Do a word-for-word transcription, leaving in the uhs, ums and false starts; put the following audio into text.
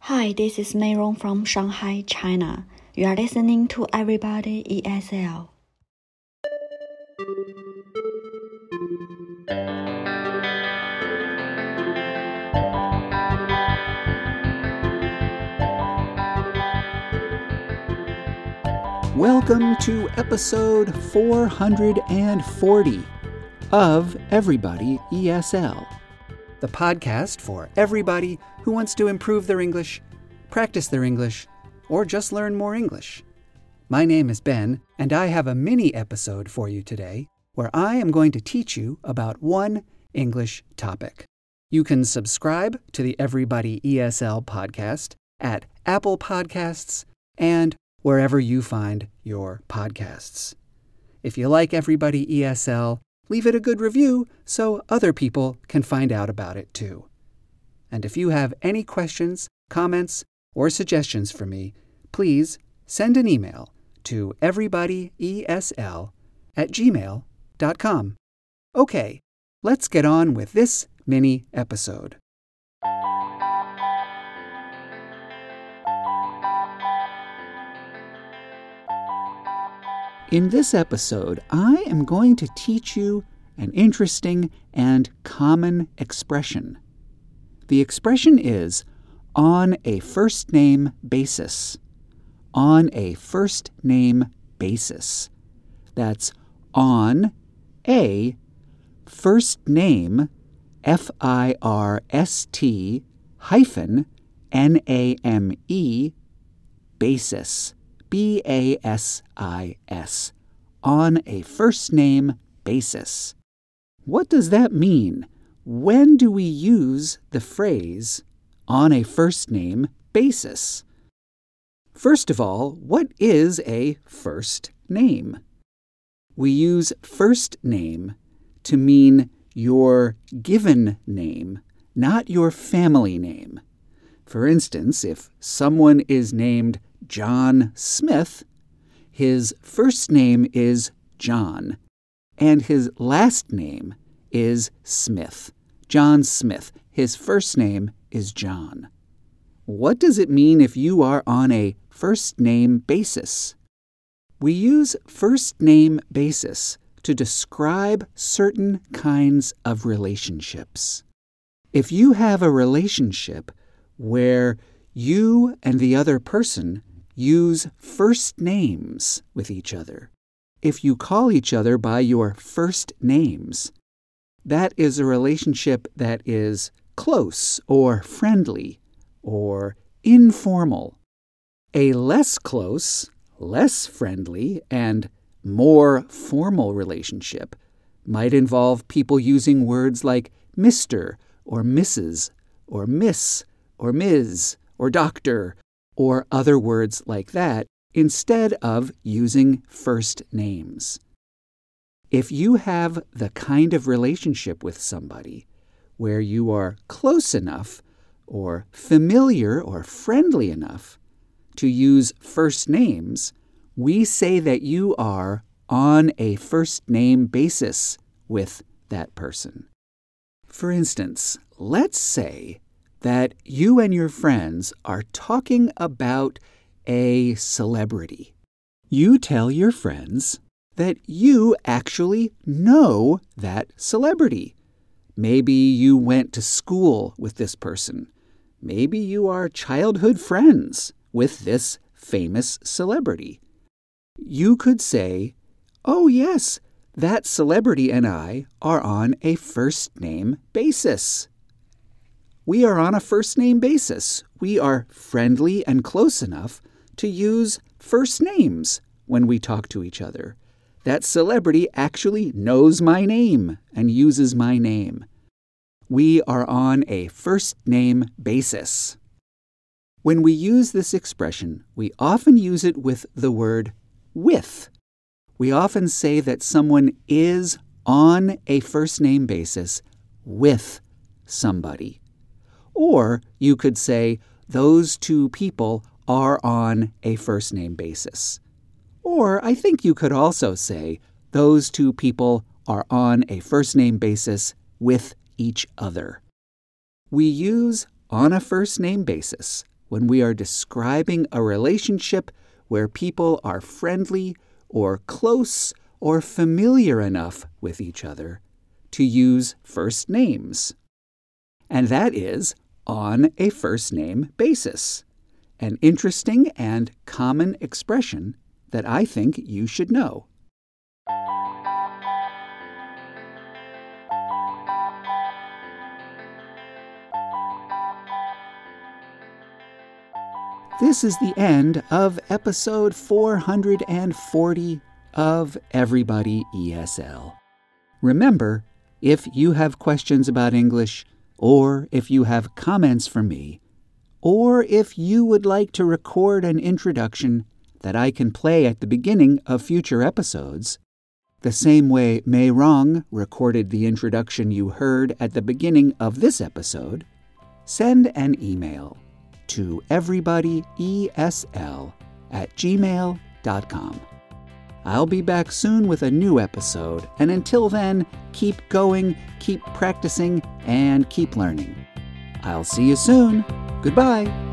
Hi, this is Meirong from Shanghai, China. You are listening to Everybody E S L. Welcome to episode four hundred forty of Everybody E S L, the podcast for everybody who wants to improve their English, practice their English, or just learn more English. My name is Ben, and I have a mini episode for you today where I am going to teach you about one English topic. You can subscribe to the Everybody E S L podcast at Apple Podcasts and wherever you find your podcasts. If you like Everybody E S L, leave it a good review so other people can find out about it too. And if you have any questions, comments, or suggestions for me, please send an email to everybodyesl at gmail dot com. Okay, let's get on with this mini episode. In this episode, I am going to teach you an interesting and common expression. The expression is on a first-name basis. On a first-name basis. That's on a first name, F I R S T hyphen N A M E, basis. B A S I S, on a first-name basis. What does that mean? When do we use the phrase, on a first-name basis? First of all, what is a first name? We use first name to mean your given name, not your family name. For instance, if someone is named John Smith, his first name is John, and his last name is Smith. John Smith. His first name is John. What does it mean if you are on a first-name basis? We use first-name basis to describe certain kinds of relationships. If you have a relationship where you and the other person use first names with each other, if you call each other by your first names, that is a relationship that is close or friendly or informal. A less close, less friendly, and more formal relationship might involve people using words like Mister or Missus or Miss or Miz or Doctor or other words like that instead of using first names. If you have the kind of relationship with somebody where you are close enough or familiar or friendly enough to use first names, we say that you are on a first-name basis with that person. For instance, let's say that you and your friends are talking about a celebrity. You tell your friends that you actually know that celebrity. Maybe you went to school with this person. Maybe you are childhood friends with this famous celebrity. You could say, "Oh yes, that celebrity and I are on a first-name basis." We are on a first-name basis. We are friendly and close enough to use first names when we talk to each other. That celebrity actually knows my name and uses my name. We are on a first-name basis. When we use this expression, we often use it with the word with. We often say that someone is on a first-name basis with somebody. Or you could say those two people are on a first-name basis. Or I think you could also say those two people are on a first-name basis with each other. We use on a first-name basis when we are describing a relationship where people are friendly or close or familiar enough with each other to use first names. And that is on a first-name basis, an interesting and common expression that I think you should know. This is the end of episode four hundred forty of Everybody E S L. Remember, if you have questions about English, or if you have comments for me, or if you would like to record an introduction that I can play at the beginning of future episodes, the same way Mei Rong recorded the introduction you heard at the beginning of this episode, send an email to everybodyesl at gmail dot com. I'll be back soon with a new episode, and until then, keep going, keep practicing, and keep learning. I'll see you soon. Goodbye.